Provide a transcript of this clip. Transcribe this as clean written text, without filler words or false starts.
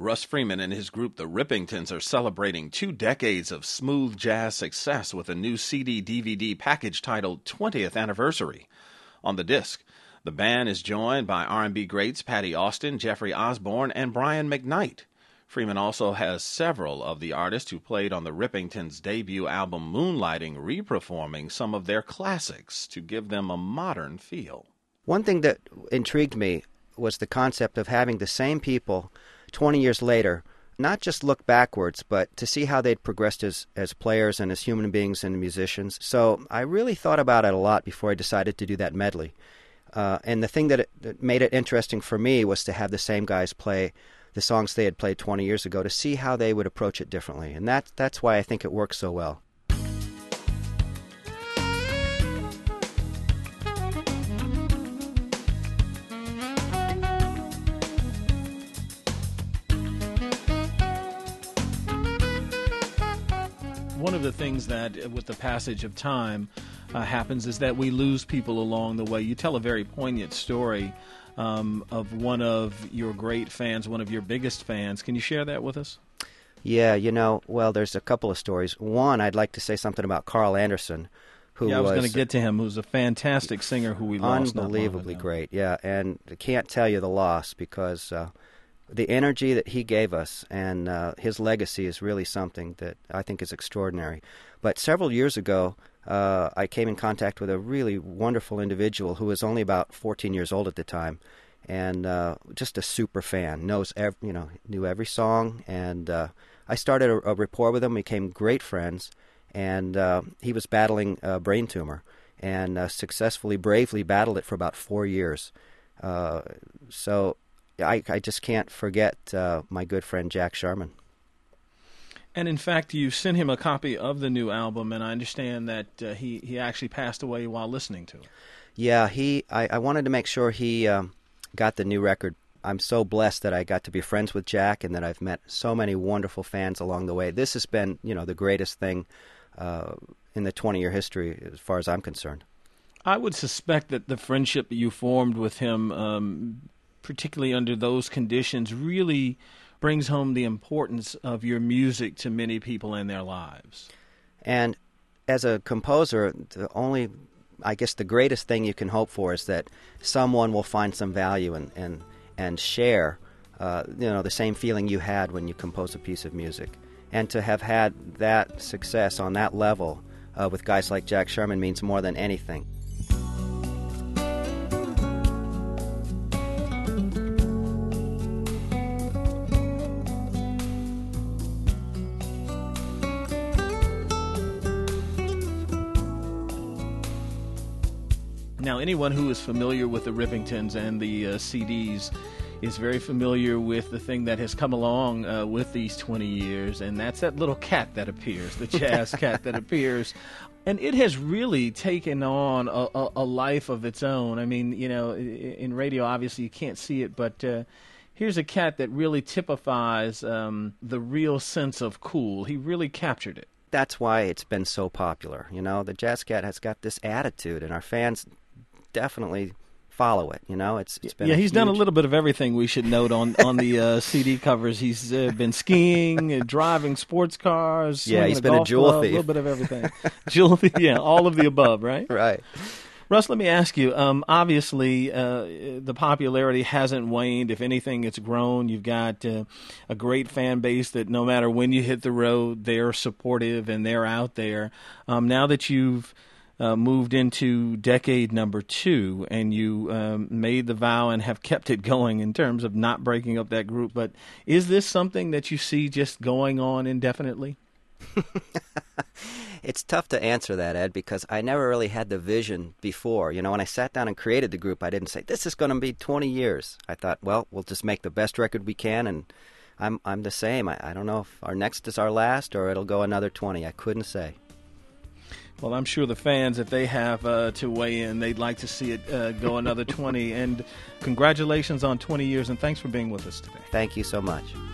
Russ Freeman and his group, the Rippingtons, are celebrating 2 decades of smooth jazz success with a new CD-DVD package titled 20th Anniversary. On the disc, the band is joined by R&B greats Patti Austin, Jeffrey Osborne, and Brian McKnight. Freeman also has several of the artists who played on the Rippingtons' debut album Moonlighting re-performing some of their classics to give them a modern feel. One thing that intrigued me was the concept of having the same people 20 years later not just look backwards, but to see how they'd progressed as players and as human beings and musicians. So I really thought about it a lot before I decided to do that medley. And the thing that made it interesting for me was to have the same guys play the songs they had played 20 years ago, to see how they would approach it differently. And that's why I think it works so well. One of the things that, with the passage of time, happens is that we lose people along the way. You tell a very poignant story of one of your great fans, one of your biggest fans. Can you share that with us? Yeah, well, there's a couple of stories. One, I'd like to say something about Carl Anderson, who I was going was to get to him, who's a fantastic singer who we lost. Unbelievably great, yeah. And I can't tell you the loss, because the energy that he gave us and his legacy is really something that I think is extraordinary. But several years ago, I came in contact with a really wonderful individual who was only about 14 years old at the time, and just a super fan, knew every song. And I started a rapport with him, became great friends, and he was battling a brain tumor and successfully, bravely battled it for about 4 years. So I just can't forget my good friend Jack Sharman. And in fact, you sent him a copy of the new album, and I understand that he actually passed away while listening to it. Yeah, I wanted to make sure he got the new record. I'm so blessed that I got to be friends with Jack and that I've met so many wonderful fans along the way. This has been, the greatest thing in the 20-year history as far as I'm concerned. I would suspect that the friendship that you formed with him, particularly under those conditions, really brings home the importance of your music to many people in their lives. And as a composer, the greatest thing you can hope for is that someone will find some value and share, the same feeling you had when you compose a piece of music. And to have had that success on that level with guys like Jack Sharman means more than anything. Now, anyone who is familiar with the Rippingtons and the CDs is very familiar with the thing that has come along with these 20 years, and that's that little cat that appears, the jazz cat that appears. And it has really taken on a life of its own. I mean, in radio, obviously, you can't see it, but here's a cat that really typifies the real sense of cool. He really captured it. That's why it's been so popular. The jazz cat has got this attitude, and our fans definitely follow it. It's been he's done a little bit of everything. We should note on the CD covers. He's been skiing, driving sports cars. Yeah, he's been a jewel thief. A little bit of everything. Jewel thief. Yeah, all of the above. Right. Right. Russ, let me ask you. Obviously, the popularity hasn't waned. If anything, it's grown. You've got a great fan base that no matter when you hit the road, they're supportive and they're out there. Now that you've moved into decade number 2, and you made the vow and have kept it going in terms of not breaking up that group. But is this something that you see just going on indefinitely? It's tough to answer that, Ed, because I never really had the vision before. When I sat down and created the group, I didn't say, this is going to be 20 years. I thought, well, we'll just make the best record we can, and I'm the same. I don't know if our next is our last or it'll go another 20. I couldn't say. Well, I'm sure the fans, if they have to weigh in, they'd like to see it go another 20. And congratulations on 20 years, and thanks for being with us today. Thank you so much.